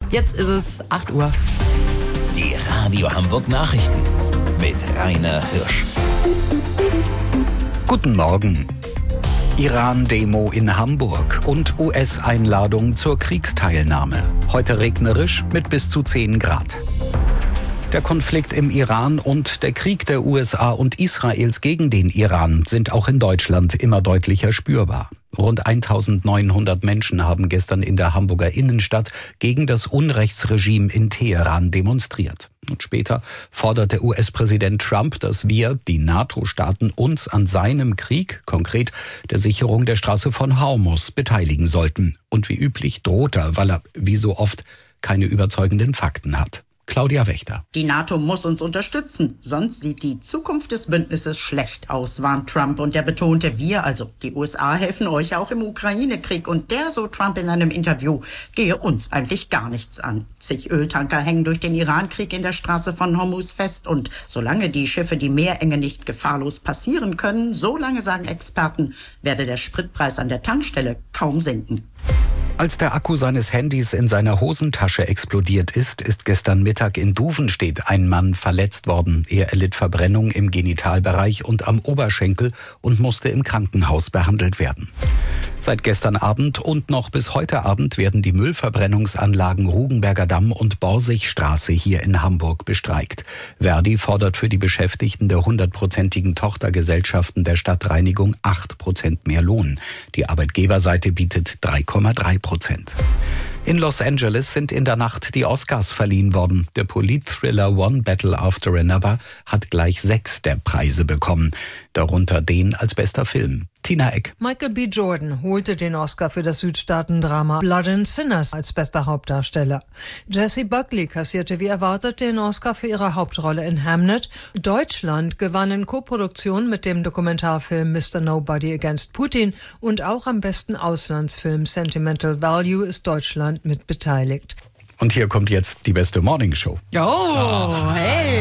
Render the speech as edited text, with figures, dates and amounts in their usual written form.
Jetzt ist es 8 Uhr. Die Radio Hamburg Nachrichten mit Rainer Hirsch. Guten Morgen. Iran-Demo in Hamburg und US-Einladung zur Kriegsteilnahme. Heute regnerisch mit bis zu 10 Grad. Der Konflikt im Iran und der Krieg der USA und Israels gegen den Iran sind auch in Deutschland immer deutlicher spürbar. Rund 1900 Menschen haben gestern in der Hamburger Innenstadt gegen das Unrechtsregime in Teheran demonstriert. Und später forderte US-Präsident Trump, dass wir, die NATO-Staaten, uns an seinem Krieg, konkret der Sicherung der Straße von Hormuz, beteiligen sollten. Und wie üblich droht er, weil er, wie so oft, keine überzeugenden Fakten hat. Claudia Wächter. Die NATO muss uns unterstützen, sonst sieht die Zukunft des Bündnisses schlecht aus, warnt Trump. Und er betonte, wir, also die USA, helfen euch auch im Ukraine-Krieg. Und der, so Trump in einem Interview, gehe uns eigentlich gar nichts an. Zig Öltanker hängen durch den Iran-Krieg in der Straße von Hormuz fest. Und solange die Schiffe die Meerenge nicht gefahrlos passieren können, solange, sagen Experten, werde der Spritpreis an der Tankstelle kaum sinken. Als der Akku seines Handys in seiner Hosentasche explodiert ist gestern Mittag in Duvenstedt ein Mann verletzt worden. Er erlitt Verbrennung im Genitalbereich und am Oberschenkel und musste im Krankenhaus behandelt werden. Seit gestern Abend und noch bis heute Abend werden die Müllverbrennungsanlagen Rugenberger Damm und Borsigstraße hier in Hamburg bestreikt. Verdi fordert für die Beschäftigten der 100-prozentigen Tochtergesellschaften der Stadtreinigung 8% mehr Lohn. Die Arbeitgeberseite bietet 3,3%. In Los Angeles sind in der Nacht die Oscars verliehen worden. Der Polit-Thriller One Battle After Another hat gleich 6 der Preise bekommen. Darunter den als bester Film. Tina Eck. Michael B. Jordan holte den Oscar für das Südstaaten-Drama Blood and Sinners als bester Hauptdarsteller. Jessie Buckley kassierte wie erwartet den Oscar für ihre Hauptrolle in Hamnet. Deutschland gewann in Koproduktion mit dem Dokumentarfilm Mr. Nobody Against Putin und auch am besten Auslandsfilm Sentimental Value ist Deutschland mit beteiligt. Und hier kommt jetzt die beste Morningshow. Oh, hey.